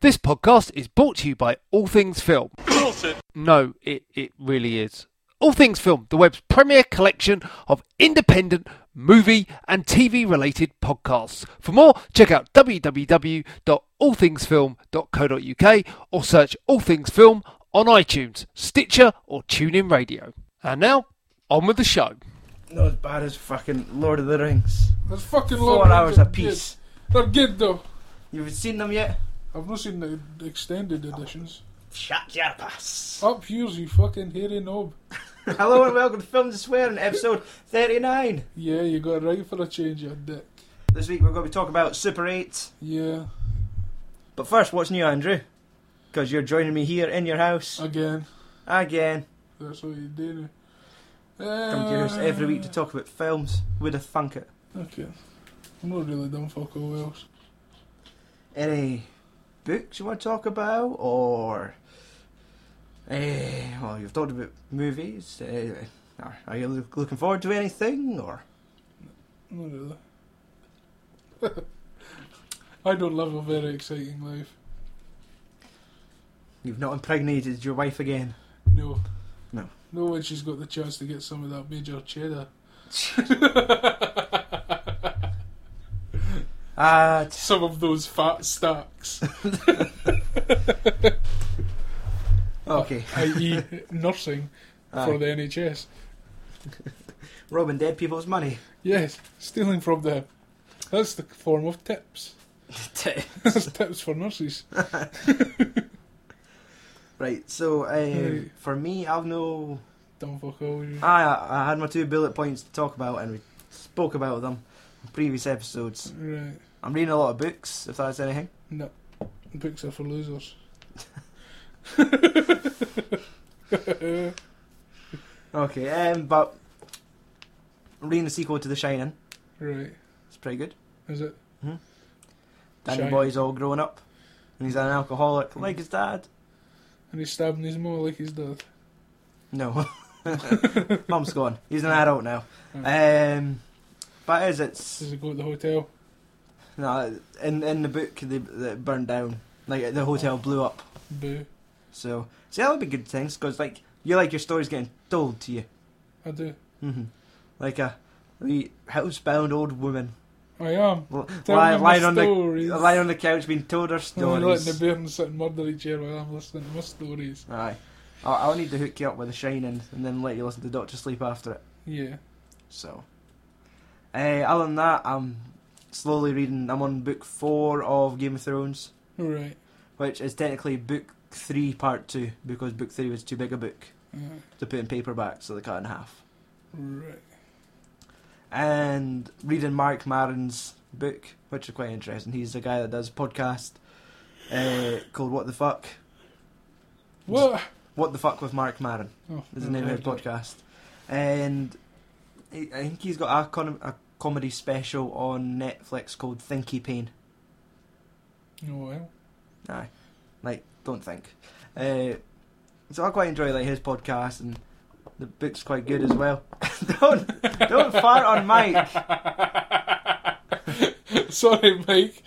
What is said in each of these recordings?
This podcast is brought to you by All Things Film. Bullshit. No, it really is. All Things Film, the web's premier collection of independent movie and TV related podcasts. For more, check out www.allthingsfilm.co.uk or search All Things Film on iTunes, Stitcher or TuneIn Radio. And now, on with the show. Not as bad as fucking Lord of the Rings. That's fucking 4 hours a piece. They're good though. You've seen them yet? I've not seen the extended editions. Shut your pass. Up yours, you fucking hairy knob. Hello and welcome to Film to Swear in episode 39. Yeah, you got it right for a change, you dick. This week we're going to be talking about Super 8. Yeah, But first, what's new, Andrew? Because you're joining me here in your house. again. Again. That's what you do. Come to your house every week to talk about films. Would have thunk it. Okay. I'm not really done fuck all else. Any books you want to talk about? Or... well, you've talked about movies. Are you looking forward to anything? Or... Not really. I don't live a very exciting life. You've not impregnated your wife again? No. No. No, when she's got the chance to get some of that major cheddar. Some of those fat stacks. Okay. I.e. nursing for the NHS. Robbing dead people's money. Yes, stealing from them. That's the form of tips. That's tips for nurses. Right, so Right. for me, I've no... Dumb fuck all. I had my 2 bullet points to talk about, and we spoke about them in previous episodes. Right. I'm reading a lot of books, if that's anything. No. Books are for losers. Okay, but I'm reading the sequel to The Shining. Right. It's pretty good. Is it? Danny Shining. Boy's all grown up, and he's an alcoholic, like his dad. And he's stabbing his mum like his dad. No. Mum's gone. He's an adult now. Oh. But it's... Does he go to the hotel? No, in the book, they burned down. Like, the hotel blew up. Boo. So that would be good things, because, like, you like your stories getting told to you. I do. Like a housebound old woman. I am. Tell Lying me my on stories. lying on the couch being told her I'm letting the stories. bairns sit and murder each other while I'm listening to my stories. Aye. I'll need to hook you up with The Shining and then let you listen to Doctor Sleep after it. Yeah. So. Other than that, I'm slowly reading. I'm on book 4 of Game of Thrones, Right. which is technically book 3 part 2, because book 3 was too big a book to put in paperback, so they cut it in half. Right. And reading Mark Maron's book, which is quite interesting. He's the guy that does a podcast called What the Fuck. What? What the Fuck with Mark Maron Oh, is the name of his podcast. And I think he's got a comedy special on Netflix called Thinky Pain. Oh, well. Aye. Like, don't think. So I quite enjoy like his podcast, and the book's quite good as well. don't fart on Mike. Sorry, Mike.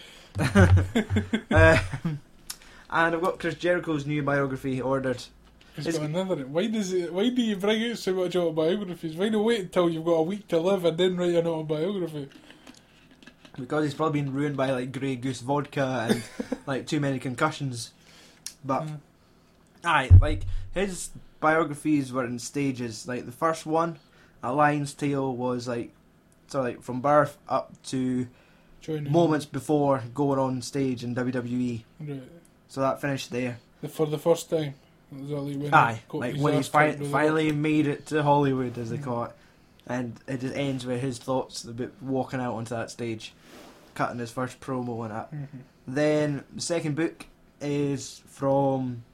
And I've got Chris Jericho's new biography ordered. He's It's- got another. Why do you bring out so much autobiographies? Why not wait until you've got a week to live and then write an autobiography? Because he's probably been ruined by like Grey Goose vodka and like too many concussions. But aye, like his biographies were in stages. Like the first one, A Lion's Tale, was like from birth up to Joining moments before going on stage in WWE. Right. So that finished there. For the first time. Was that like when Aye, he like his when ass he's kicked with finally made it to Hollywood, as they call it. And it just ends with his thoughts about walking out onto that stage, cutting his first promo and that. Mm-hmm. Then the second book is from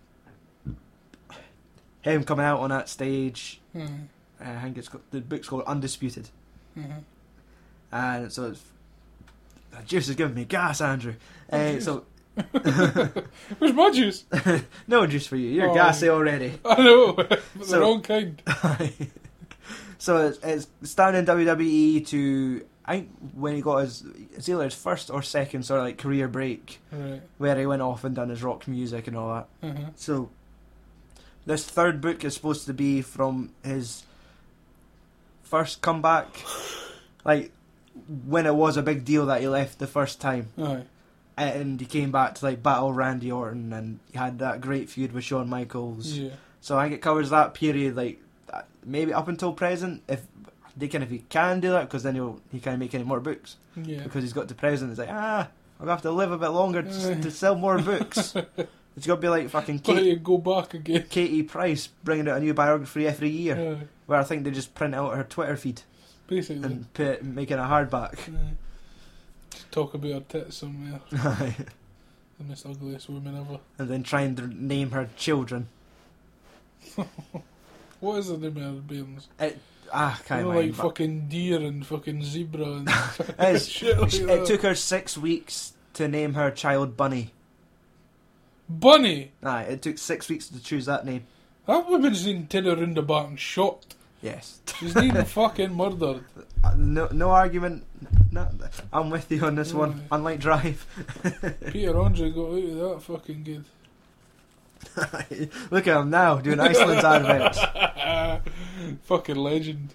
him coming out on that stage. I think the book's called Undisputed. And so it's... The juice is giving me gas, Andrew. So Where's my juice? no juice for you. You're Oh. gassy already. I know, but the So- wrong kind. So it's starting in WWE to I think when he got it's either his first or second sort of like career break, Right. where he went off and done his rock music and all that. Uh-huh. So this third book is supposed to be from his first comeback, like when it was a big deal that he left the first time, Aye. and he came back to like battle Randy Orton, and he had that great feud with Shawn Michaels. Yeah. So I think it covers that period, like maybe up until present, if he can do that, because then he can't make any more books, Yeah. because he's got to present. It's like I'm gonna have to live a bit longer to sell more books. It's got to be like fucking Got to go back again. Katie Price bringing out a new biography every year, Aye. where I think they just print out her Twitter feed Basically. and make it a hardback. Aye. Just talk about her tits somewhere. And The most ugliest woman ever. then try and name her children. What is the name of her bairns? Can't Like mind. fucking deer and fucking zebra and It's- shit like It that. took her 6 weeks to name her child Bunny. Bunny! It took 6 weeks to choose that name. That woman's been turned around the back and shot. Yes. She's been fucking murdered. No argument. No, I'm with you on this one. Aye. Unlike Drive. Peter Andre got out of that fucking good. Look at him now doing Iceland's adverts. Fucking legend.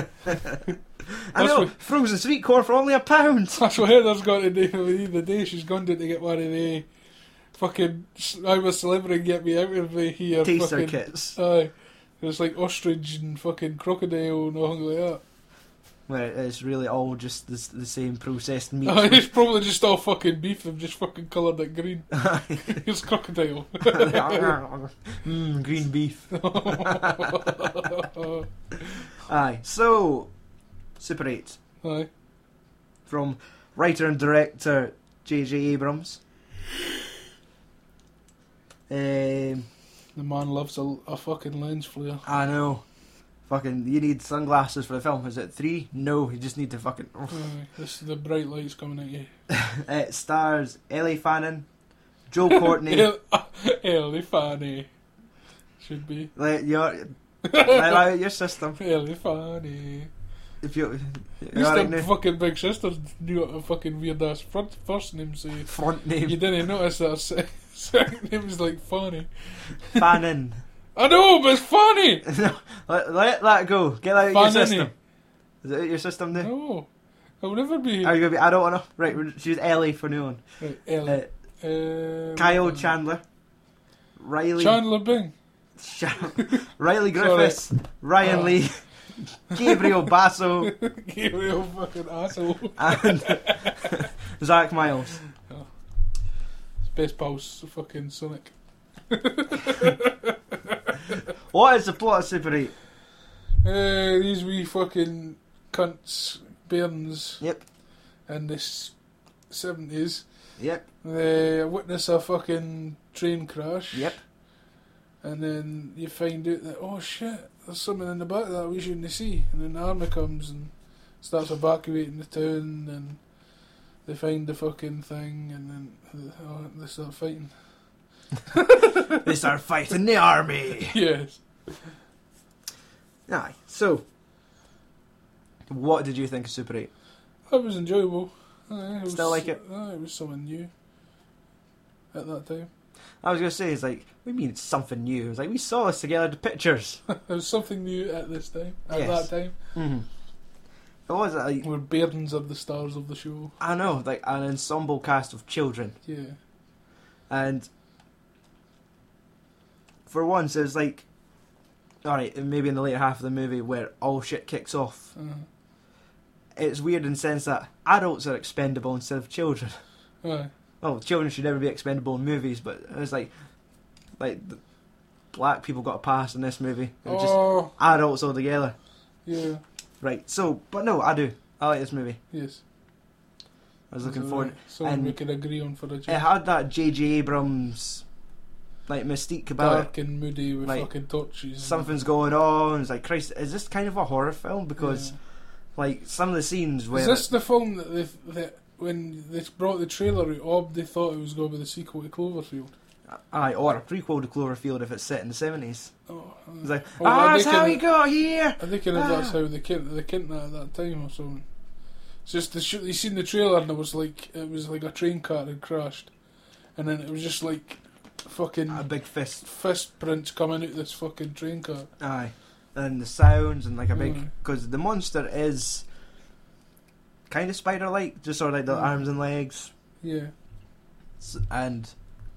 I know, what- frozen sweet corn for only £1. That's what Heather's got to do the day she's gone down to get one of the fucking I'm a celebrity, get me out of here. Taster fucking, kits. Aye. It's like ostrich and fucking crocodile and all like that. Where it's really all just the same processed meat. It's probably just all fucking beef, they've just fucking coloured it green. It's crocodile. Green beef. Aye, so Super 8 Aye. from writer and director J.J. Abrams. The man loves a fucking lens flare. I know. Fucking, you need sunglasses for the film. Is it 3? No, you just need to fucking. Aye. This is the bright lights coming at you. It stars Ellie Fannin, Joe Courtney. Ellie Fanny. Should be. Let out your system. Ellie Fanny. If you, At least them fucking big sisters knew what a fucking weird ass first name say. front name You didn't notice that her second name was like Fanny. Fannin. I know, but it's funny! No, let that go. Get that out of your Fannin. system. Is it out your system now? No. I'll never be. Are you gonna be? I don't wanna. Right, she's Ellie for new one. Right, Ellie. Kyle Chandler, Riley, Chandler Bing. Riley Griffiths, Ryan Oh. Lee, Gabriel Basso, Gabriel fucking asshole. and Zach Miles. His best pal's fucking Sonic. What is the plot of Super 8? These wee fucking cunts, bairns Yep, in the 70s. yep, They witness a fucking train crash. yep. And then you find out that, oh shit, there's something in the back of that we shouldn't see. And then the army comes and starts evacuating the town, and they find the fucking thing, and then they start fighting. They start fighting the army. Yes. Aye, so what did you think of Super 8? That was enjoyable. It Still like it? It was something new at that time. I was gonna say, it's like, what do you mean it's something new? It's like, we saw this together, the pictures. It was something new at this time. At Yes. that time. Mm-hmm. It was like, Where bairns are the stars of the show. I know, like an ensemble cast of children. Yeah. And for once, it was like, alright, maybe in the later half of the movie where all shit kicks off. It's weird in the sense that adults are expendable instead of children. Aye. Well, children should never be expendable in movies, but it was like the black people got a pass in this movie. It was just Oh, adults all together. yeah. Right, so, but no, I do. I like this movie. Yes. I was looking forward. Something and we could agree on for a It change. had that J.J. Abrams, like, mystique about it. Dark and moody with Like, fucking torches. Something's going on. It's like, Christ, is this kind of a horror film? Because, Yeah. like, some of the scenes where... Is this the film that when they brought the trailer out, they thought it was going to be the sequel to Cloverfield? Aye, or a prequel to Cloverfield if it's set in the 70s. Oh, It's like, well, that's how we got here! I think that's how they kent that at that time or something. It's just you seen the trailer and it was like a train car had crashed, and then it was just like fucking A big fist. fist prints coming out this fucking train car. Aye. And the sounds and like a big... Aye. Because the monster is kind of spider-like, just sort of like the arms and legs. Yeah. And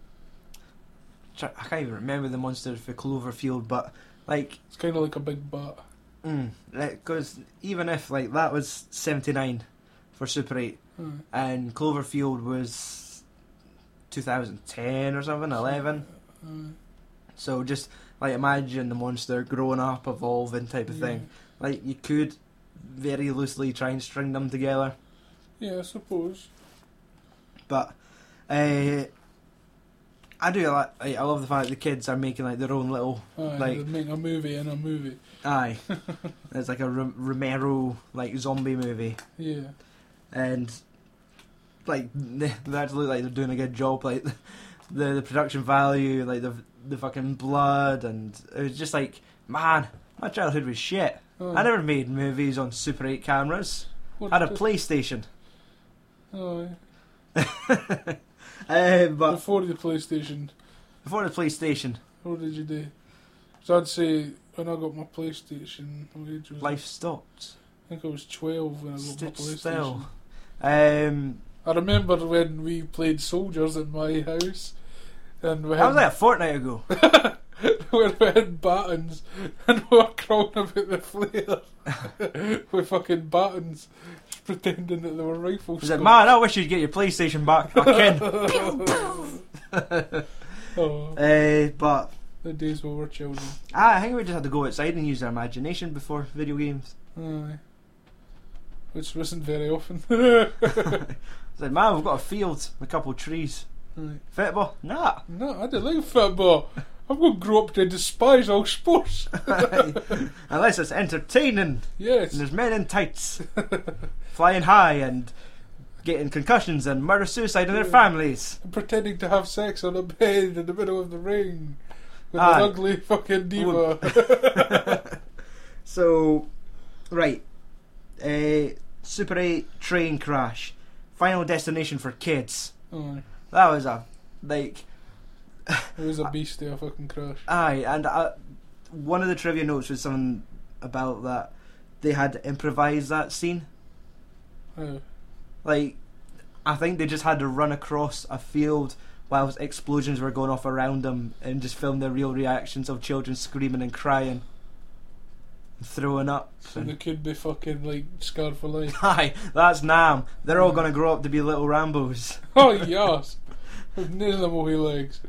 I can't even remember the monster for Cloverfield, but like... It's kind of like a big bat. Because even if like that was 79 for Super 8 and Cloverfield was 2010 or something, 11. So just like imagine the monster growing up, evolving type of thing. Like you could very loosely try and string them together. Yeah, I suppose. But I do like I love the fact the kids are making like their own little They're making a movie in a movie. Aye. It's like a Romero like zombie movie. Yeah. And like they actually look like they're doing a good job. Like the production value, like the fucking blood, and it was just like, man, my childhood was shit. I never made movies on Super 8 cameras. I had a PlayStation. Oh. But Before the PlayStation, what did you do? So I'd say when I got my PlayStation, what age was life stopped. I think I was 12 when I got my Stood PlayStation. still. I remember when we played Soldiers in my house, and we That had, was like a fortnight ago. where we had battens, and we were crawling about the flare with fucking battens, just pretending that they were rifle I said, scopes. man, I wish you'd get your PlayStation back. I can. But The days we were children. I think we just had to go outside and use our imagination before video games. Aye. Which wasn't very often. I said, man, we've got a field, a couple of trees. Aye. Football? Nah. No, I don't like football. I'm going to grow up to despise all sports. Unless it's entertaining. Yes. And there's men in tights flying high and getting concussions and murder-suicide in their families. And pretending to have sex on a bed in the middle of the ring with Aye. an ugly fucking diva. So, right. Super 8 train crash. Final destination for kids. Aye. That was a, like... It was a beast of a fucking crash. Aye, and one of the trivia notes was something about that they had to improvise that scene. Oh. Like, I think they just had to run across a field whilst explosions were going off around them and just film the real reactions of children screaming and crying and throwing up. So they could be fucking like scarred for life. Aye, that's Nam. They're all going to grow up to be little Rambos. Oh yes! With none of them will be legs.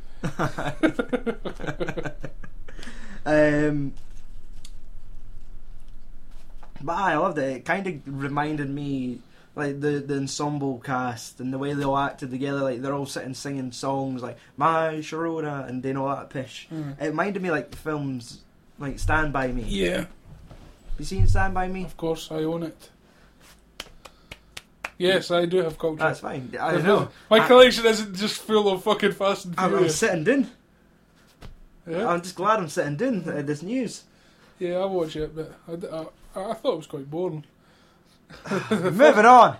But I loved it. It kind of reminded me, like the ensemble cast and the way they all acted together. Like they're all sitting singing songs like "My Sharona" and doing all that pish. It reminded me like films like Stand By Me. Yeah, You seen Stand By Me? of course I own it. Yes, I do have culture. That's fine. I know. My collection isn't just full of fucking Fast and I'm Furious. sitting down. Yeah? I'm just glad I'm sitting down at this news. Yeah, I watch it, but I thought it was quite boring. Moving on.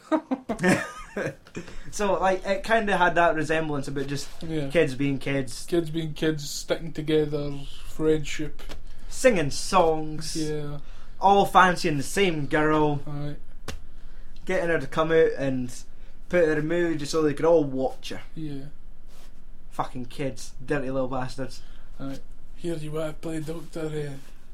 So, like, it kind of had that resemblance about just Yeah. kids being kids, Kids being kids, sticking together, friendship. singing songs, Yeah, all fancying the same girl, alright. getting her to come out and put her in a movie just so they could all watch her. Yeah, Fucking kids, dirty little bastards. alright. Here you are, play Doctor.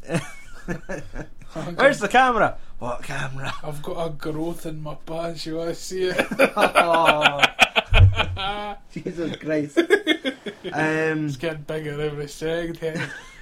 Where's the camera? What camera? I've got a growth in my pants. You want to see it? Oh, Jesus Christ. It's getting bigger every second.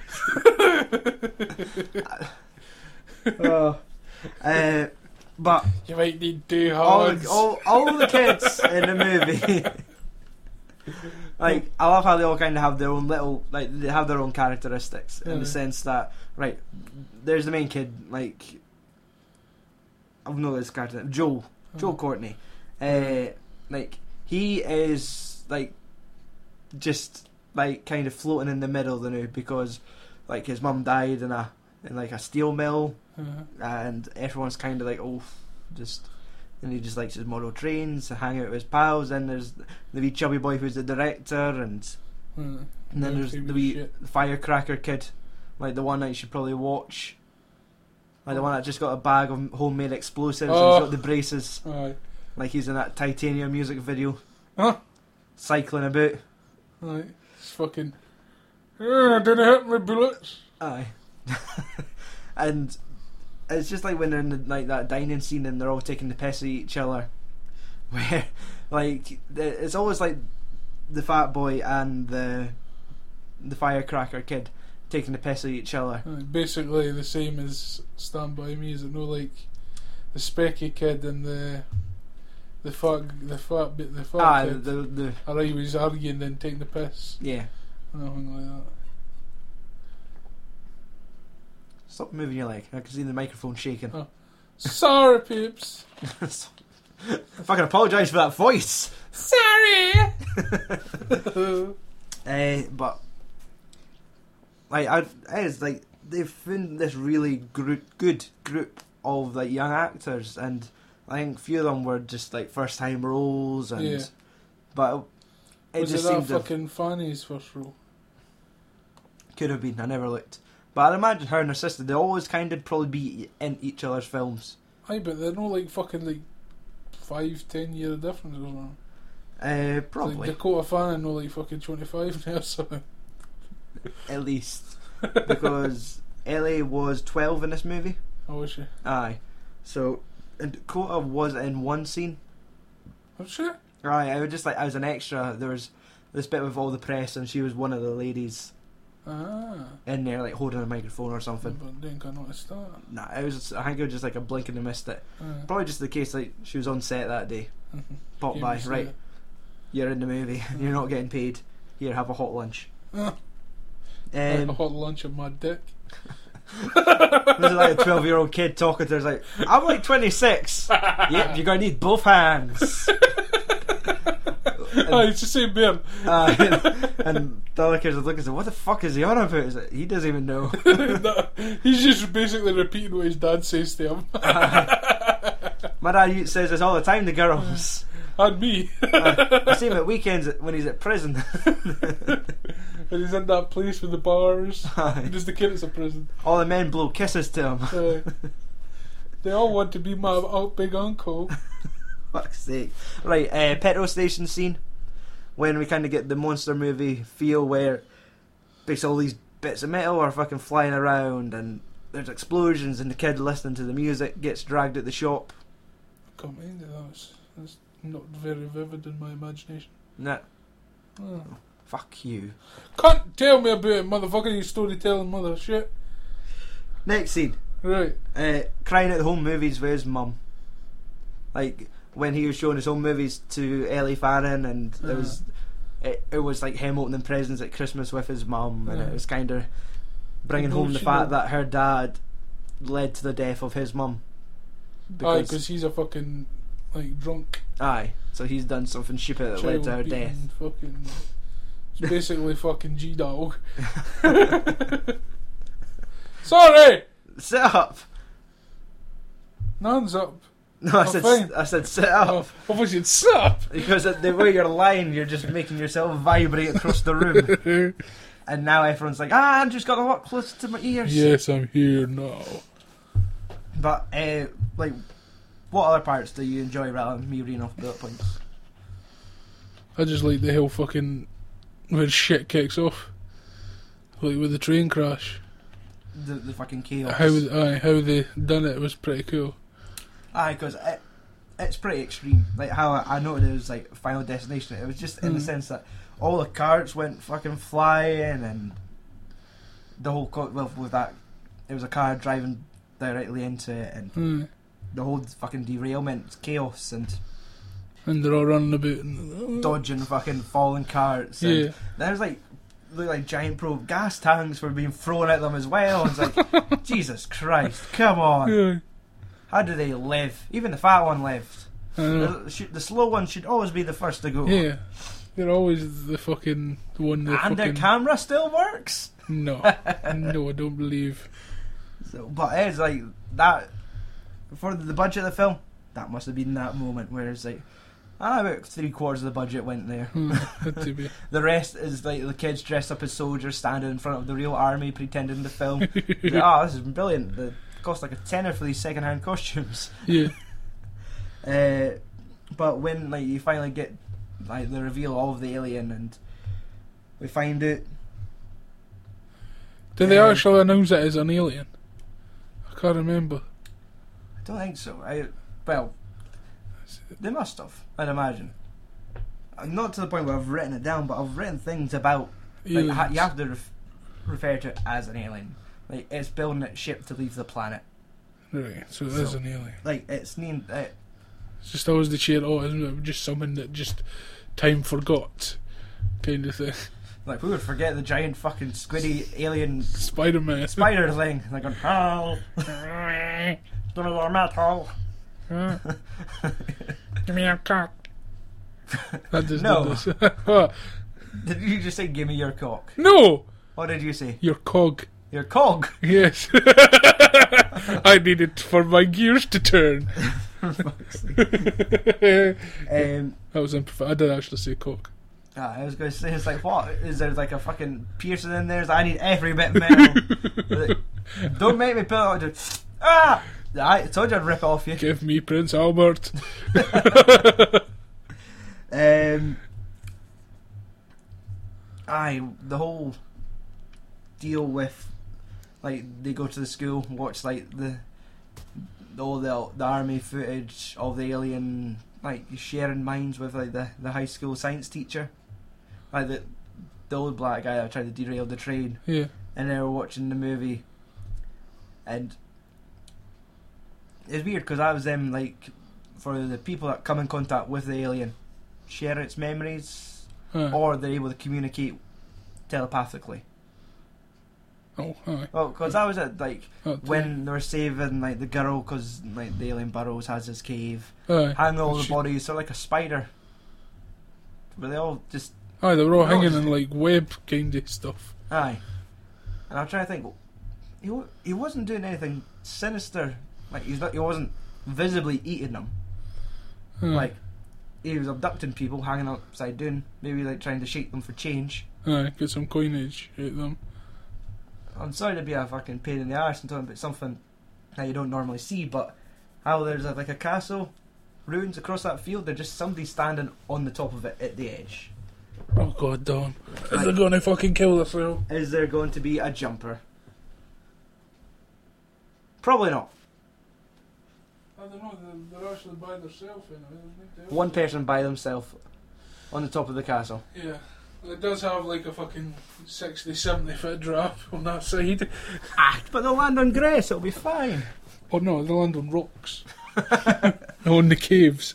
Oh. But You might need two all hands. the kids in the movie, like, I love how they all kind of have their own little, like, they have their own characteristics in the sense that, right, there's the main kid, like, I've known this character, Joel Courtney, like, he is, like, just, like, kind of floating in the middle of the now because, like, his mum died in like a steel mill, and everyone's kind of like, oh, just and he just likes his model trains, to hang out with his pals. Then there's the wee chubby boy who's the director, and then there's the wee firecracker kid, like the one that you should probably watch, like the one that just got a bag of homemade explosives and he's got the braces, like he's in that Titanium music video, cycling about. Right, it's fucking. Didn't hit my bullets. Aye. And it's just like when they're in that dining scene and they're all taking the piss at each other, where like it's always like the fat boy and the firecracker kid taking the piss at each other. Basically the same as Stand By Me, is it no? Like the specky kid and the fat kid. The Alright, he was arguing then taking the piss. yeah. Nothing like that. Stop moving your leg. I can see the microphone shaking. Oh. Sorry, peeps. Fucking apologise for that voice. Sorry. But like it's like they've found this really good group of like young actors, and I think a few of them were just like first time roles, and but it was just it that seemed fucking Fanny's first role? Could have been. I never looked, but I'd imagine her and her sister, they always kind of probably be in each other's films. Aye, but they're no like fucking like 5-10 year difference or something. Probably. Like Dakota Fanning no like fucking 25 now or something. At least. Because Ellie was 12 in this movie. Oh, was she? Aye. So, and Dakota was in one scene. Was she? Right, I was just like, as an extra, there was this bit with all the press and she was one of the ladies in there, like holding a microphone or something. But didn't I notice that? Nah, I think it was just like a blink and I missed it. Probably just the case like she was on set that day. Pop by, right, you're in the movie, you're not getting paid, here, have a hot lunch. Like a hot lunch of my dick. This is like a 12-year-old kid talking to her, like, I'm like 26. Yep, you're gonna need both hands. It's the same beer. And the other kids are looking and say, what the fuck is he on about? He's like, he doesn't even know. No, he's just basically repeating what his dad says to him. My dad says this all the time to girls. And me. I see him at weekends when he's at prison. And he's in that place with the bars. Just the kid is a prison. All the men blow kisses to him. They all want to be my big uncle. Fuck's sake. Right, petrol station scene. When we kind of get the monster movie feel where basically all these bits of metal are fucking flying around and there's explosions and the kid listening to the music gets dragged at the shop. I can't mind it. That's not very vivid in my imagination. Nah. Oh. Fuck you. Can't tell me about it, motherfucker, you storytelling mother shit. Next scene. Right. Crying at the home movies with his mum. Like when he was showing his home movies to Ellie Fanning, and it was like him opening presents at Christmas with his mum, and it was kind of bringing home the fact that her dad led to the death of his mum. Aye, because he's a fucking like drunk. Aye, so he's done something stupid that led to her death. Fucking, it's basically fucking G-Dog. Sorry! Sit up! None's up. No, I said sit up. Obviously it's sit up! Because the way you're lying, you're just making yourself vibrate across the room. And now everyone's like, I've just got a lot closer to my ears. Yes, I'm here now. But, like, what other parts do you enjoy rather than me reading off bullet points? I just like the whole fucking when shit kicks off, like with the train crash. The fucking chaos. How they done it was pretty cool. Aye, because it's pretty extreme. Like how I noted it was like Final Destination. It was just in the sense that all the carts went fucking flying, and the whole with that, it was a car driving directly into it, and the whole fucking derailment, chaos, and they're all running about and dodging fucking falling carts. And there was like giant probe gas tanks were being thrown at them as well. And it's like, Jesus Christ, come on. Yeah. How do they live? Even the fat one lived. The slow one should always be the first to go. Yeah. They're always the one that and their camera still works? No. No, I don't believe. So, but it's like that, for the budget of the film, that must have been that moment where it's like, about 3/4 of the budget went there. Had to be. The rest is like the kids dressed up as soldiers standing in front of the real army pretending to film. Like, this is brilliant. It cost like $10 for these second-hand costumes. Yeah. But when like you finally get like the reveal of the alien and we find it. Did they actually announce it as an alien? I can't remember. I don't think so. They must have, I'd imagine. Not to the point where I've written it down, but I've written things about like, you have to refer to it as an alien. Like it's building its ship to leave the planet. Right, so it is an alien. Like it's named. It's just always the cheer. Oh, isn't it just something that just time forgot, kind of thing. Like who would forget the giant fucking squiddy alien Spider-Man. spider thing? Like going, help! Give me more metal. Give me your cock. That does No. this. What? Did you just say give me your cock? No! What did you say? Your cog. Your cog? Yes. I need it for my gears to turn. That was imperfect. I did actually say cock. I was going to say, it's like, what? Is there like a fucking piercing in there? It's like, I need every bit metal. Like, don't make me pull it out. Ah! I told you I'd rip it off you. Give me Prince Albert. The whole deal with like they go to the school, watch like all the army footage of the alien, like sharing minds with like the high school science teacher, like the old black guy that tried to derail the train. Yeah. And they were watching the movie, and it's weird because I was them like for the people that come in contact with the alien, share its memories, or they're able to communicate telepathically. Oh, aye. Well, because that was it, like That when they were saving like the girl, because like the alien Burroughs has his cave, Aye. hanging all the bodies, so like a spider. Were they all just Aye, they were all They're all hanging just- in like web kind of stuff. aye? And I'm trying to think, he wasn't doing anything sinister. Like he wasn't visibly eating them. Aye. Like he was abducting people, hanging upside down, maybe like trying to shake them for change. Aye, get some coinage out of them. I'm sorry to be a fucking pain in the arse and talking about something that you don't normally see, but how there's like a castle, ruins across that field, there's just somebody standing on the top of it at the edge. Oh god damn. Is they gonna fucking kill themselves? Is there going to be a jumper? Probably not. I don't know, they're actually by themselves in it. One person by themselves on the top of the castle. Yeah. It does have like a fucking 60-70 foot drop on that side. But they'll land on grass, it'll be fine. Oh no, they land on rocks. On the caves.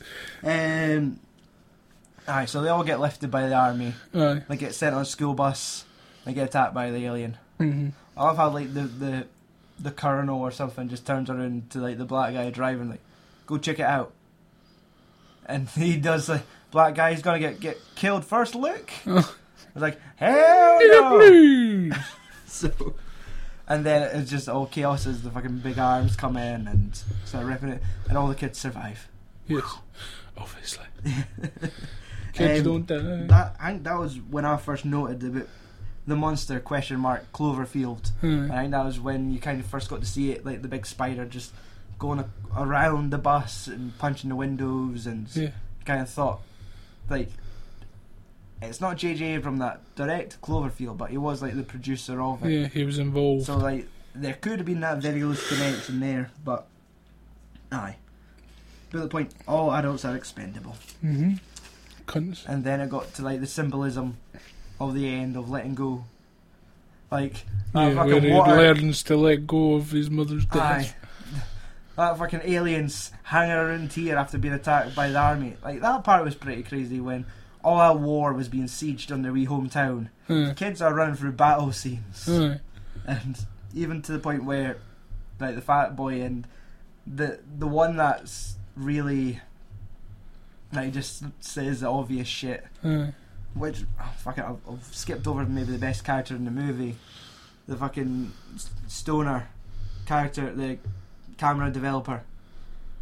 Aye, so they all get lifted by the army. Aye. They get sent on a school bus. They get attacked by the alien. Mm-hmm. I love how like the colonel or something just turns around to like the black guy driving, like, go check it out. And he does like, black guy's gonna get killed first, look. It's like, hell no. So, and then it's just all chaos as the fucking big arms come in and start ripping it, and all the kids survive. Yes, obviously. Kids don't die. I think that was when I first noted about the monster ? Cloverfield. I think that was when you kind of first got to see it, like the big spider just going around the bus and punching the windows, and kind of thought, like, it's not J.J. Abrams that directed Cloverfield, but he was like the producer of it. Yeah, he was involved. So like there could have been that very loose connection there, but aye. But the point, all adults are expendable. Mm-hmm. Cunts. And then it got to like the symbolism of the end of letting go. Like that Yeah, where fucking he water. learns to let go of his mother's death. Aye. That fucking aliens hanging around here after being attacked by the army. Like that part was pretty crazy when all our war was being sieged on their wee hometown. Aye. Kids are running through battle scenes. Aye. And even to the point where like the fat boy and the one that's really like just says the obvious shit, Aye. which fuck it, I've skipped over maybe the best character in the movie, the fucking stoner character, the camera developer,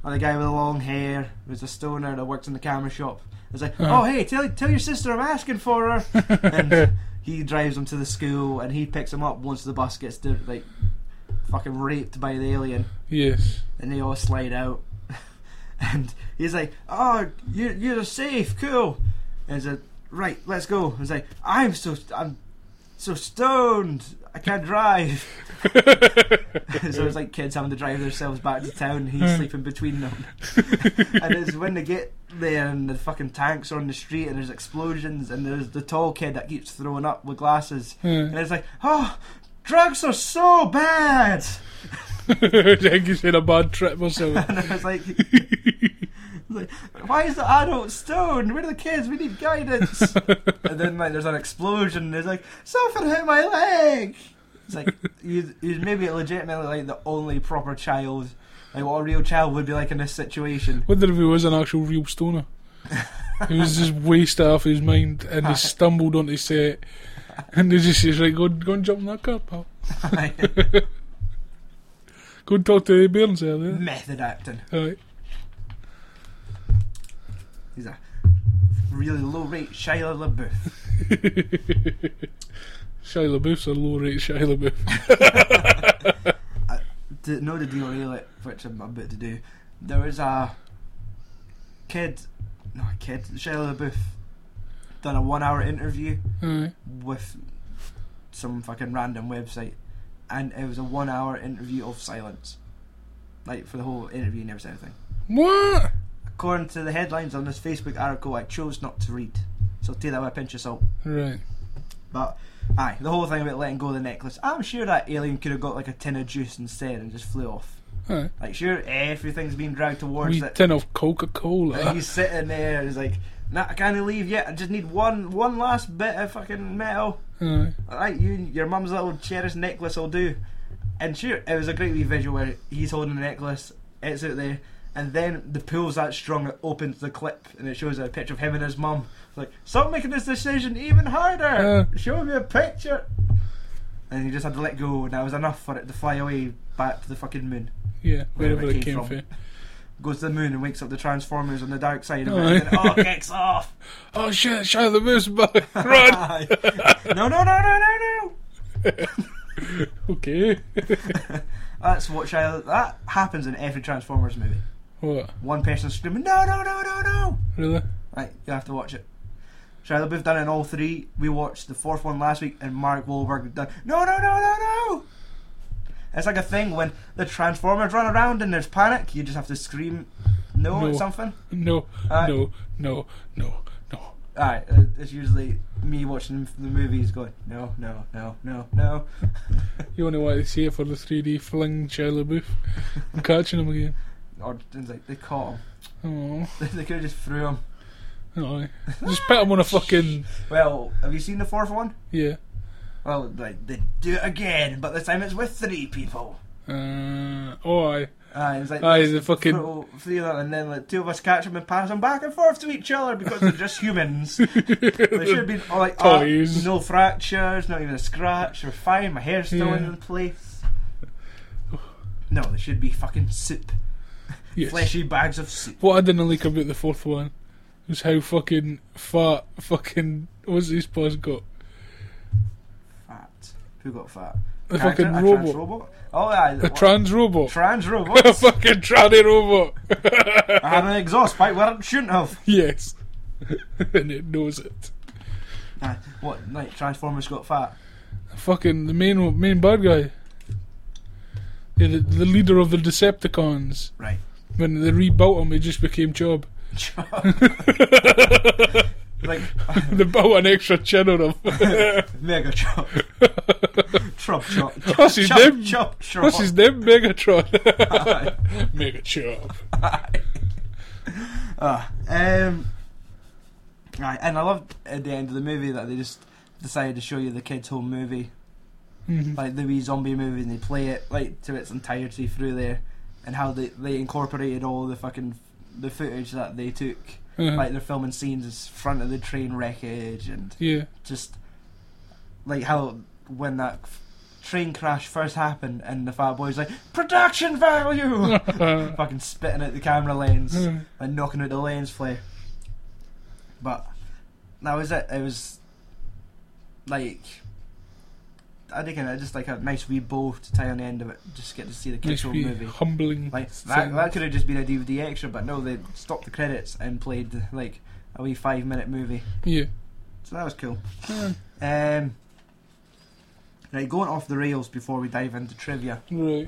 or the guy with the long hair who's a stoner that works in the camera shop. It's like, oh hey, tell your sister I'm asking for her. And he drives him to the school, and he picks him up once the bus gets like fucking raped by the alien. Yes. And they all slide out, and he's like, oh, you're safe, cool. And he's like, right, let's go. And he's like, I'm so stoned, I can't drive. So it's like kids having to drive themselves back to town, and he's sleeping between them. And it's when they get there and the fucking tanks are on the street and there's explosions and there's the tall kid that keeps throwing up with glasses. And it's like, oh, drugs are so bad. I think he's had a bad trip or something. And I was like, why is the adult stoned? Where are the kids? We need guidance. And then like there's an explosion and it's like, something hit my leg. It's like he's maybe legitimately like the only proper child, like what a real child would be like in this situation. Wonder if he was an actual real stoner. He was just wasted off his mind and he stumbled onto set and they just says, right, go and jump in that car, pal. Go and talk to the bairns there. Method acting. Right. He's a really low rate Shia LaBeouf. Shia LaBeouf's a low rate Shia LaBeouf. To know the deal, which I'm about to do, there was a kid, Shia LaBeouf done a 1 hour interview with some fucking random website, and it was a 1 hour interview of silence. Like, for the whole interview, he never said anything. What? According to the headlines on this Facebook article, I chose not to read, so take that with a pinch of salt. Right. But aye, the whole thing about letting go of the necklace, I'm sure that alien could have got like a tin of juice instead and just flew off. Aye. Like, sure, everything's being dragged towards Wee it. tin of Coca-Cola. And he's sitting there, he's like, nah, I can't leave yet, I just need one last bit of fucking metal. Aye. Alright, your mum's little cherished necklace will do. And sure, it was a great wee visual where he's holding the necklace, it's out there, and then the pool's that strong, it opens the clip, and it shows a picture of him and his mum. Like, stop making this decision even harder! Show me a picture! And he just had to let go, and that was enough for it to fly away back to the fucking moon. Yeah, wherever it came from. Goes to the moon and wakes up the Transformers on the dark side of it, and then it all kicks off! Oh shit, Shia LaBeouf's back! Run! No! Okay. That's what that happens in every Transformers movie. What? One person screaming, no! Really? Right, you have to watch it. Shia LaBeouf done it in all three. We watched the fourth one last week, and Mark Wahlberg done no. It's like a thing when the Transformers run around and there's panic. You just have to scream no at something. No. Alright, it's usually me watching the movies going no. You only want to see it for the 3D fling Shia LaBeouf and catching him again. Or it's like they caught him. Oh. They could have just threw him. No, just put him on a fucking. Well, have you seen the fourth one? Yeah. Well, like, they do it again, but this time it's with 3 people. Oh, aye. It was like the fucking. Three of them, and then like 2 of us catch them and pass them back and forth to each other because they're just humans. They should have been like toys. No fractures, not even a scratch. We're fine. My hair's still in place. No, they should be fucking soup. Yes. Fleshy bags of soup. What I didn't like about the fourth one was how fucking fat what's his boss got? Fat. Who got fat? The Character? fucking A robot. trans robot? Oh, yeah. A trans robot. Trans A robot? fucking tranny robot. I had an exhaust pipe where it shouldn't have. Yes. And it knows it. What? Like Transformers got fat? Fucking the main bad guy. Yeah, the leader of the Decepticons. Right. When they rebuilt him, he just became Chubb. Like they built an extra chin on him. Mega Chop. Trump Chop. What's his name? Chop. What's his name? Megatron. Mega Chop. Right, and I loved at the end of the movie that they just decided to show you the kids' home movie. Mm-hmm. Like the wee zombie movie, and they play it like to its entirety through there, and how they incorporated all the footage that they took. Like they're filming scenes in front of the train wreckage, and just like how when that train crash first happened, and the fat boy's like, production value! Fucking spitting out the camera lens and knocking out the lens flare. But that was it. It was like, I think it just like a nice wee bow to tie on the end of it. Just get to see the kids' old movie. Humbling. Like that could have just been a DVD extra, but no, they stopped the credits and played like a wee 5-minute movie. Yeah. So that was cool. Yeah. Right, going off the rails before we dive into trivia. Right.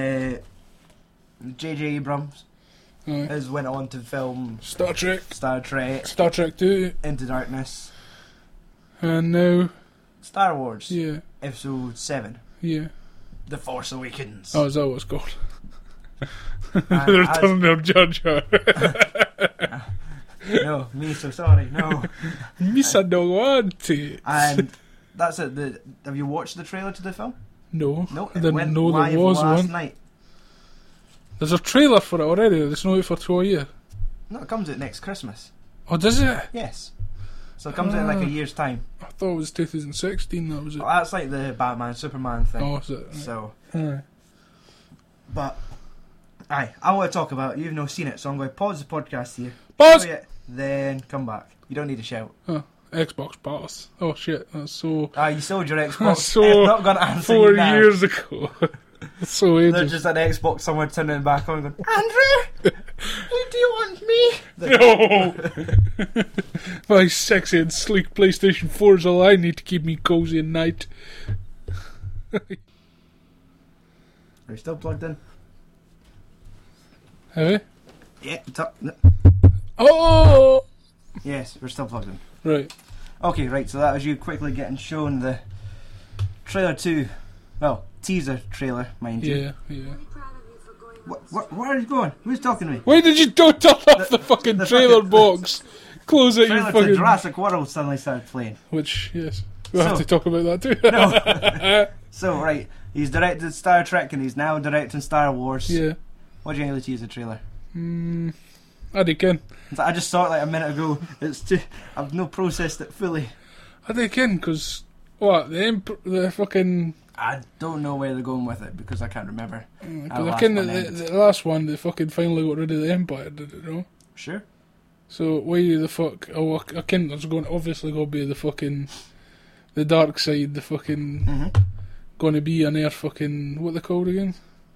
J.J. Abrams has went on to film Star Trek. Star Trek, Star Trek 2. Into Darkness, And now. Star Wars, Yeah. Episode 7, Yeah. The Force Awakens. Oh, is that what it's called? And The Return of Jar Jar. No, me so sorry, no. Misa don't want it. And that's it. Have you watched the trailer to the film? No. No, I it didn't went know live there was last one. night. There's a trailer for it already. It's not out for 2 years. No, it comes out next Christmas. Oh, does it? Yes. So it comes out in like a year's time. I thought it was 2016. That was it. Well, that's like the Batman Superman thing. Oh, is it? Right. So, Aye. but I want to talk about it. You've not seen it, so I'm going to pause the podcast here. Pause! Show you, then come back. You don't need to shout. Oh, Xbox Pass. Oh shit, that's so. You sold your Xbox. So I'm not going to answer 4 you now. years ago. So There's ages. just an Xbox somewhere turning it back on and going, Andrew, who do you want me? No! My sexy and sleek PlayStation 4 is all I need to keep me cozy at night. Are you still plugged in? Have we? Yeah. Oh! Yes, we're still plugged in. Right. Okay, right, so that was you quickly getting shown the trailer 2. Well, teaser trailer, mind you. Yeah, yeah. Where are you going? Who's talking to me? Why did you don't turn off the fucking the trailer fucking- box? Close it, you Trailer to fucking. Jurassic World suddenly started playing. Which, yes. We'll have So- to talk about that too. No. So, right, he's directed Star Trek and he's now directing Star Wars. Yeah. What do you think of the teaser trailer? I reckon. I just saw it like a minute ago. I've no processed it fully. I reckon, because. What? The fucking. I don't know where they're going with it because I can't remember. Because last I reckon one the ended. last one, they fucking finally got rid of the Empire, did it, no? Sure. So why the fuck? Oh, I reckon there's going obviously going to be the fucking the dark side, the fucking Mm-hmm. going to be an air fucking what they called again?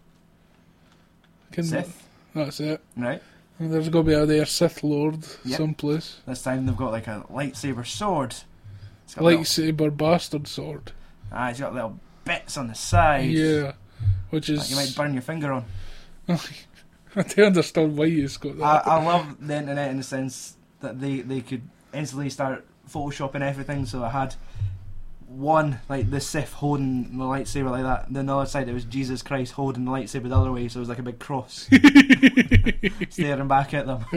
Sith. That's it. Right. And there's going to be a there Sith Lord Yep. someplace. This time they've got like a lightsaber sword. It's got little, Lightsaber bastard sword. it's got little bits on the side. Yeah, which That is you might burn your finger on. I don't understand why he's got that. I love the internet in the sense that they could instantly start photoshopping everything. So I had one like the Sith holding the lightsaber like that, then the other side it was Jesus Christ holding the lightsaber the other way, so it was like a big cross staring back at them.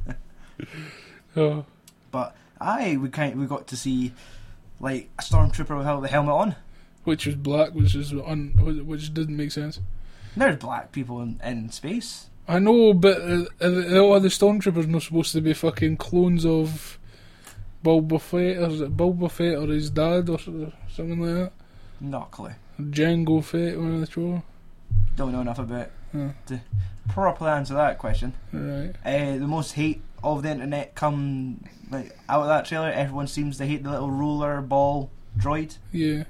Oh. But we got to see like a stormtrooper without the helmet on. Which was black, which which didn't make sense. There's black people in space. I know, but all the stormtroopers not supposed to be fucking clones of Boba Fett, or is it Boba Fett or his dad or something like that? Not a clue. Django Fett, one of the two. Don't know enough about it Huh. to properly answer that question. Right. The most hate of the internet come like out of that trailer. Everyone seems to hate the little roller ball droid. Yeah.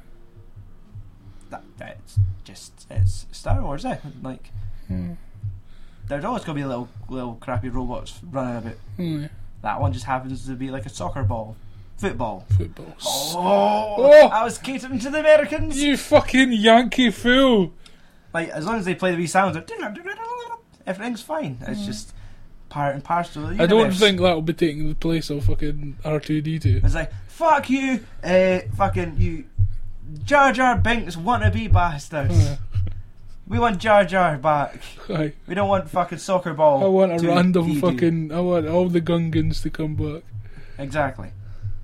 It's Star Wars, eh? Like Hmm. there's always gonna be little crappy robots running about. Yeah. That one just happens to be like a soccer ball, football. Football. Oh, I was catering to the Americans. You fucking Yankee fool! Like as long as they play the wee sounds, like, everything's fine. It's just part and parcel of the I don't universe. think that'll be taking the place of fucking R2D2. It's like, fuck you, fucking you, Jar Jar Binks wannabe bastards. Yeah. We want Jar Jar back. Aye. We don't want fucking soccer ball. I want a to random Fiji. fucking. I want all the Gungans to come back. Exactly.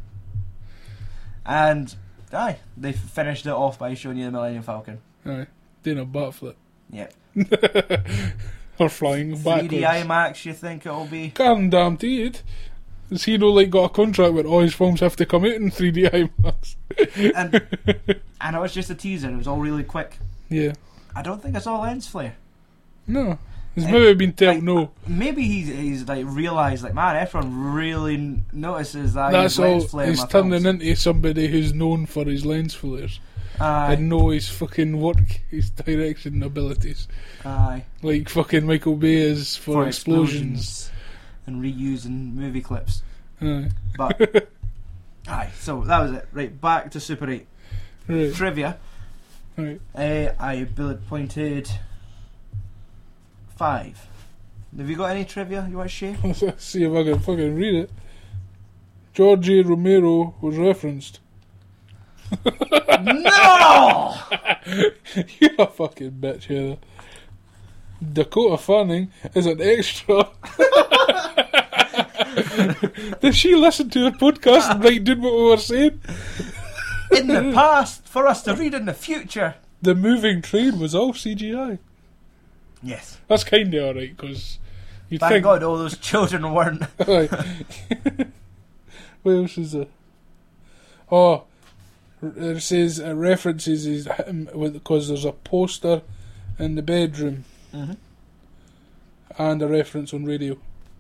And, they finished it off by showing you the Millennium Falcon. Aye. Doing a backflip. Yep. Or flying 3D backwards. IMAX, you think it'll be? Damn dude. Has he got a contract where all his films have to come out in 3D IMAX? And And it was just a teaser. It was all really quick. Yeah. I don't think it's all lens flare. No. He's maybe been told no. Maybe he's like realised, like, man, everyone really notices that That's I use lens all. flare in He's my turning films. into somebody who's known for his lens flares Aye, and know his fucking work, his direction abilities. aye. Like fucking Michael Bay is for explosions. and reusing movie clips. Aye. But aye, so that was it. Right, back to Super 8 Right. trivia. Right. I bullet pointed 5. Have you got any trivia you want to share? Let's see if I can fucking read it. George A. Romero was referenced. No! You're a fucking bitch, Heather. Dakota Fanning is an extra. Did she listen to the podcast and write down what we were saying? In the past, for us to read in the future. The moving train was all CGI. Yes. That's kind of alright, because you'd Thank think. God all those children weren't. Right. What else is there? Oh, it says it references him because there's a poster in the bedroom Mm-hmm. and a reference on radio.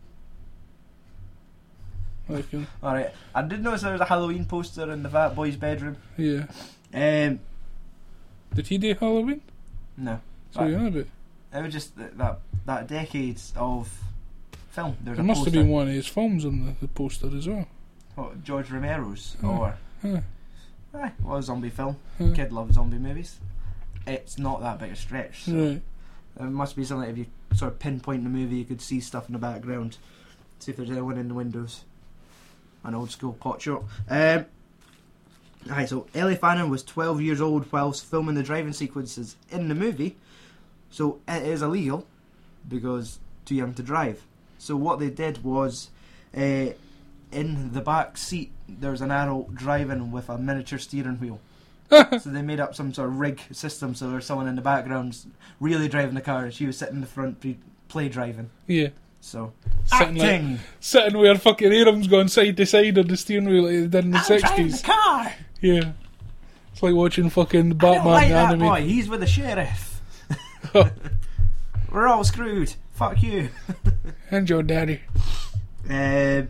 Like, Alright, I did notice there was a Halloween poster in the Fat Boy's bedroom. yeah. Um, Did he do Halloween? no. So yeah, a bit. It was just that decades of film. There's There a must poster. have been one of his films on the poster as well. What, George Romero's? Oh. Or... Huh. Aye, well, a zombie film. Huh. Kid loves zombie movies. It's not that big a stretch. So Right. it must be something, if you sort of pinpoint the movie, you could see stuff in the background. See if there's anyone in the windows. An old school pot shop. Aye, so Ellie Fanning was 12 years old whilst filming the driving sequences in the movie. So it is illegal because too young to drive. So what they did was, in the back seat, there's an adult driving with a miniature steering wheel. So they made up some sort of rig system so there's someone in the background really driving the car and she was sitting in the front play driving. Yeah. So, Sitting acting! Sitting where fucking Aram's going side to side on the steering wheel like they did in the I'm driving 60s. the car! Yeah. It's like watching fucking I don't Batman like the that anime. boy, he's with the sheriff. We're all screwed. Fuck you. And your daddy. I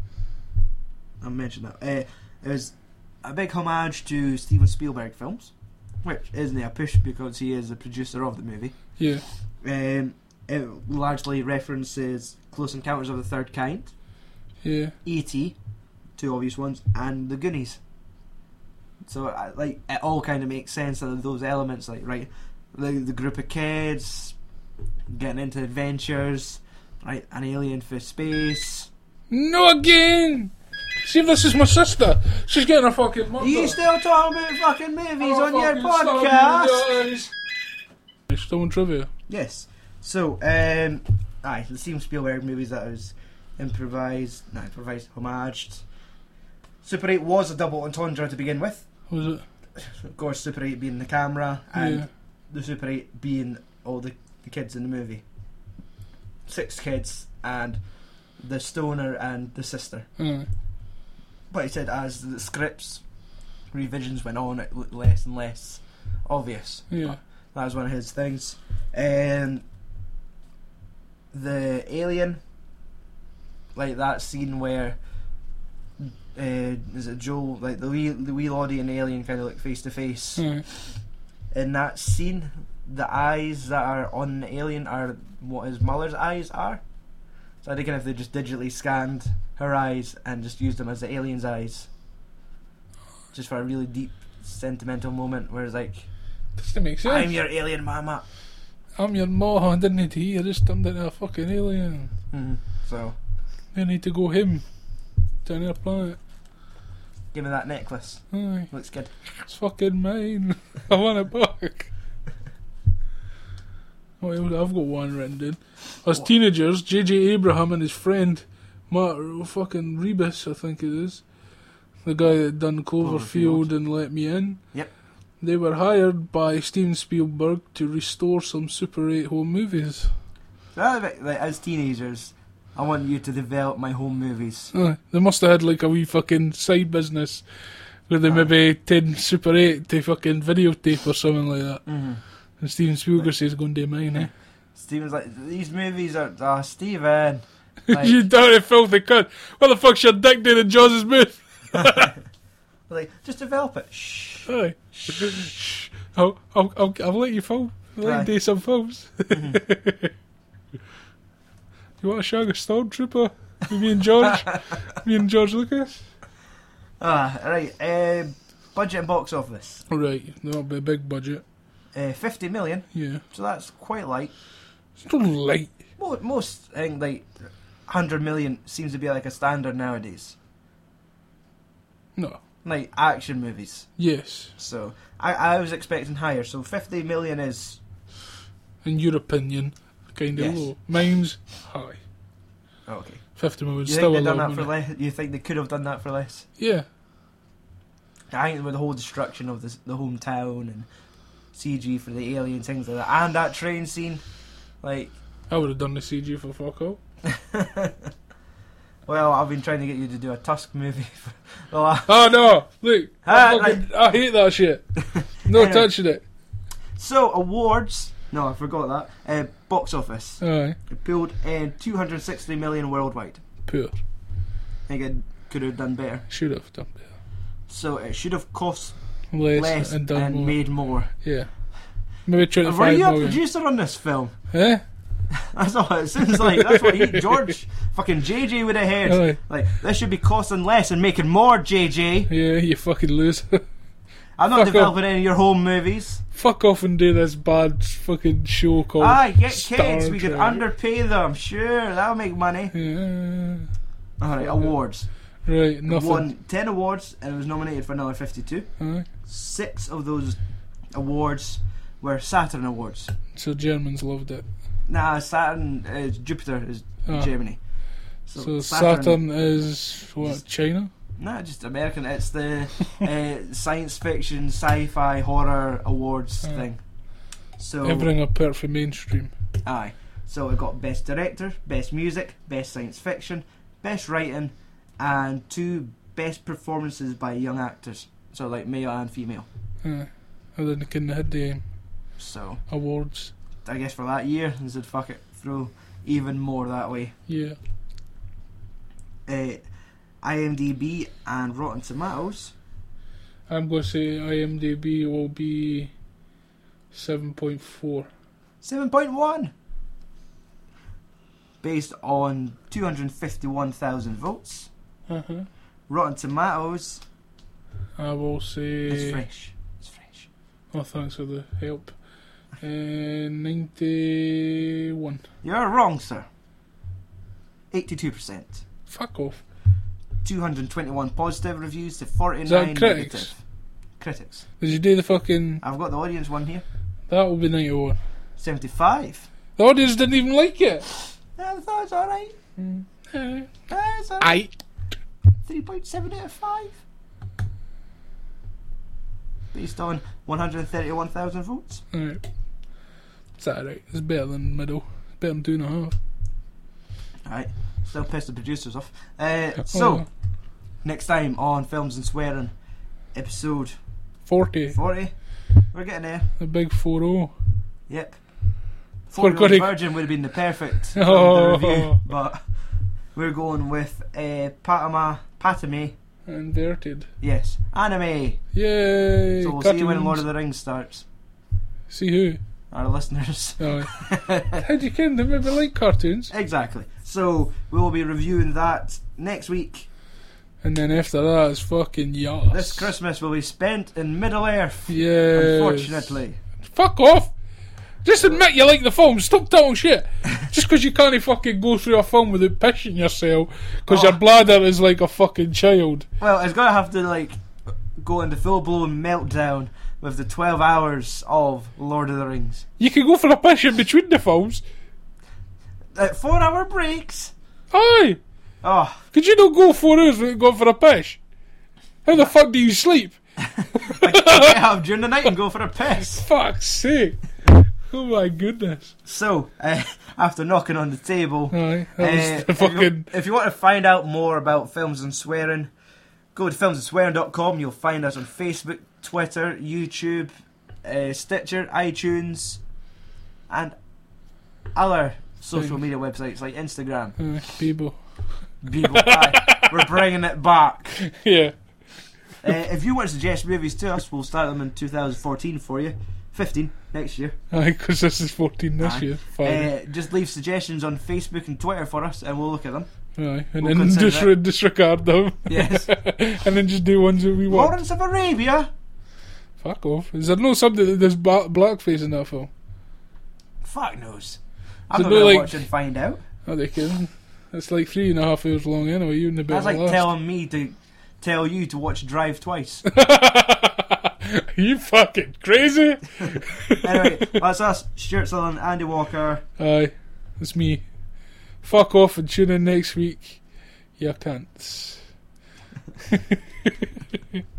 mentioned that. It was a big homage to Steven Spielberg films, which isn't a push because he is the producer of the movie. Yeah. It largely references Close Encounters of the Third Kind, Yeah. E.T., two obvious ones, and The Goonies. So, like, it all kind of makes sense of those elements, like, right, the group of kids getting into adventures, right, an alien for space. No again! See if this is my sister. She's getting a fucking murder. Are you still talking about fucking movies Oh, on your fucking son, podcast? you guys. You're still in trivia. Yes. So, the Steven Spielberg movies that was improvised, homaged. Super 8 was a double entendre to begin with. Was it? Of course, Super 8 being the camera, and Yeah. the Super 8 being all the kids in the movie. 6 kids, and the stoner and the sister. Aye. But he said as the scripts revisions went on, it looked less and less obvious. Yeah. That was one of his things. The alien, like that scene where is it Joel, like the wee Lottie and the alien kind of look face to face. Aye. In that scene, the eyes that are on the alien are what his mother's eyes are. So I reckon if they just digitally scanned her eyes and just used them as the alien's eyes, just for a really deep sentimental moment where it's like, Doesn't make sense. I'm your alien mama. I'm your ma, didn't need he? I just turned into a fucking alien. Mm-hmm. So They need to go him to another planet. give me that necklace. Aye. Looks good. It's fucking mine. I want it back. What else? I've got one written down. As What? teenagers, J.J. Abraham and his friend Matt fucking Rebus, I think it is, the guy that done Cloverfield and Let Me In. Yep. They were hired by Steven Spielberg to restore some Super 8 home movies. So like, as teenagers, I want you to develop my home movies. They must have had like a wee fucking side business Where they maybe 10 Super 8 to fucking videotape or something like that. Mm-hmm. And Steven Spielberg says, go and do mine, eh? Steven's like, these movies are... Steven. Like, You dirty filthy cunt. What the fuck's your dick doing in Jaws' mouth? like, just develop it. Shh. Aye. Shh. I'll let you film. I'll let Aye. you do some films. You want to shag a stormtrooper? With me and George? Me and George Lucas? Right. Budget and box office. Right, that'll be a big budget. 50 million. Yeah. So that's quite light. It's not light. Most, I think, like, 100 million seems to be like a standard nowadays. No. Like, action movies. Yes. So, I was expecting higher. So, 50 million is... In your opinion, kind of Yes. low. Mine's high. Okay. 50 million, You still think a they lot done of that for money. less? You think they could have done that for less? Yeah. I think with the whole destruction of the hometown and CG for the alien, things like that, and that train scene, like... I would have done the CG for fuck all. Well, I've been trying to get you to do a Tusk movie for the last... Oh no! Look! Ah, I hate that shit. No Anyway. touching it. So, awards... No, I forgot that. Box office. Aye. It pulled in 260 million worldwide. Poor. I think it could have done better. Should have done better. So it should have cost Less, less and done more. made more. Yeah. Maybe 25 Were you a million. producer on this film? Eh? That's all it seems like. That's what George, fucking JJ would have heard. Aye. Like, this should be costing less and making more, JJ. Yeah, you fucking loser. I'm not Fuck developing any of your home movies. Fuck off and do this bad fucking show called Aye, get Star kids. We could Trek. underpay them. Sure, that'll make money. Yeah. Alright, awards. Right, nothing. Won 10 awards and it was nominated for another 52. Aye. 6 of those awards were Saturn awards. So Germans loved it. Nah, Saturn, Jupiter is Ah. Germany. So Saturn is what, China? Nah, just American. It's the science fiction, sci-fi, horror awards Ah. thing. So, Everything apart from mainstream. aye. So it got best director, best music, best science fiction, best writing, and 2 best performances by young actors. So like male and female. Aye. And then they couldn't hit the So awards. I guess for that year, they said fuck it, throw even more that way. Yeah. IMDb and Rotten Tomatoes. I'm going to say IMDb will be 7.4. 7.1. Based on 251,000 votes. Uh-huh. Rotten Tomatoes I will say... is fresh. It's fresh. Oh, thanks for the help. 91. You're wrong, sir. 82%. Fuck off. 221 positive reviews to 49 Is that critics? negative. Critics. Did you do the fucking... I've got the audience one here. That will be 91. 75. The audience didn't even like it. Yeah, I thought it's alright. Aye. It's alright. Aye. 3.7 out of 5. Based on 131,000 votes. Alright. It's alright. It's better than middle. It's better than 2.5. Alright. Still pissed the producers off. So, next time on Films and Swearing, episode 40. 40. We're getting there. The big 4-0. Yep. We're 40 gonna- Virgin would have been the perfect film Oh. to review, but we're going with Patame. Inverted. Yes, anime. Yay! So we'll see you when cartoons. Lord of the Rings starts. See who? Our listeners. Aye. How do you ken they maybe like cartoons? Exactly. So we will be reviewing that next week. And then after that, it's fucking yas. This Christmas will be spent in Middle Earth. Yes. Unfortunately. Fuck off! Just admit you like the film. Stop talking shit. Just because you can't fucking go through a film without pissing yourself because your bladder is like a fucking child. Well, it's gonna have to like go into full blown meltdown with the 12 hours of Lord of the Rings. You can go for a piss in between the films. 4-hour breaks. Aye. Oh, Could you not go 4 hours without going for a piss? How the fuck do you sleep? I get up during the night and go for a piss. Fuck's sake. Oh my goodness. So, after knocking on the table, Aye. That was the if fucking... you want to find out more about Films and Swearing, Go to filmsandswearing.com. You'll find us on Facebook, Twitter, YouTube, Stitcher, iTunes, and other social media websites like Instagram. People. Aye, we're bringing it back. Yeah. If you want to suggest movies to us, we'll start them in 2014 for you. 15 next year. Aye, because this is 14 this Aye. year. Fine. Just leave suggestions on Facebook and Twitter for us, and we'll look at them. Aye, and we'll then consider disregard them. Yes. And then just do ones that we want. Lawrence of Arabia. Fuck off. Is there no somebody that does blackface in that film? Fuck knows. I'm it not no, going to like- watch and find out. Are they kidding? It's like 3.5 hours long anyway. You wouldn't have That's been like telling me to tell you to watch Drive twice. You fucking crazy? Anyway, that's us. Stuart Sutherland, Andy Walker. Aye, it's me. Fuck off and tune in next week. You cunts.